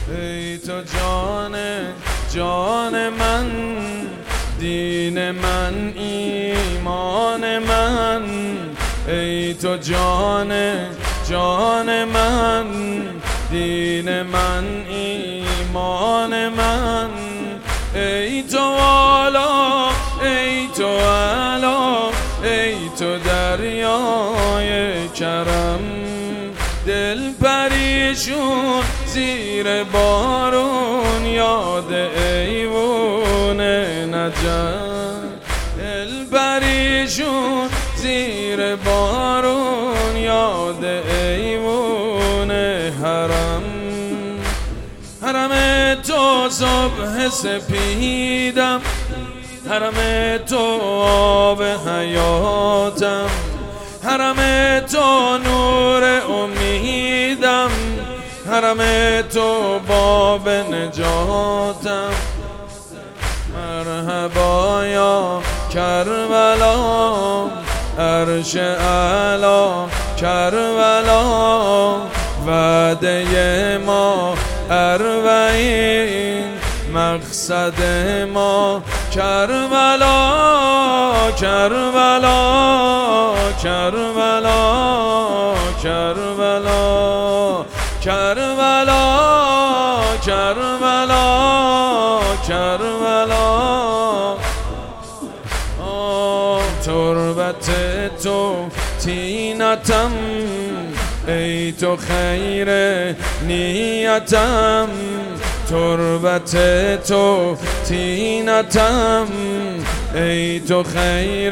ای تو جان جان من، دین من ایمان من. ای تو جان جان من، دین من ایمان من. ای تو والا ای تو علا، ای تو دریای کرم. دل پریشون زیر بارون، یاد ایوون نجف. دل پریشون زیر بارون، یاد ایوون حرم. حرم تو صبح سپیدم، حرم تو آب حیاتم. حرم تو نور امیدم، حرم تو باب نجاتم. مرحبا یا کربلا، عرش اعلی کربلا. وعده ما اربعین، مقصد ما کربلا. کربلا کربلا کربلا کربلا کربلا کربلا. تربت تو تینتم، ای تو خیر نیتم. تربت تو تینتم، ای تو خیر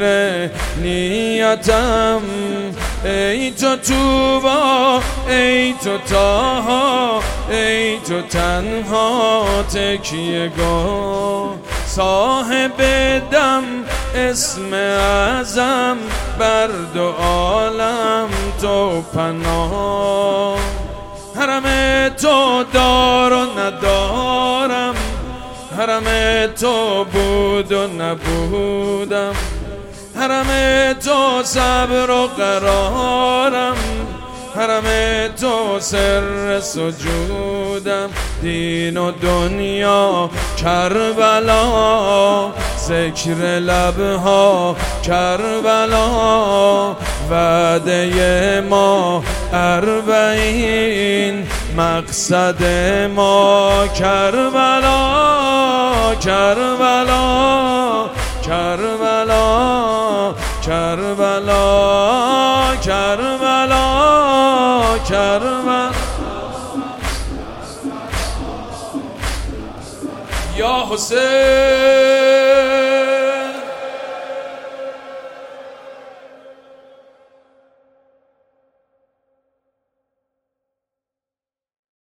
نیتم. ای تو توبا ای تو تاها، ای تو تنها تکیه گاه. صاحب دم اسم اعظم، بر دو عالم تو پناه. حرم تو دار و ندارم، حرم تو بود و نبودم. حرم تو صبر و قرارم، حرم تو سر سجودم. دین و دنیا کربلا، ذکر لبها کربلا. وعده ما اربعین، مقصد ما کربلا. کربلا کربلا کربلا کربلا کربلا. یا حسین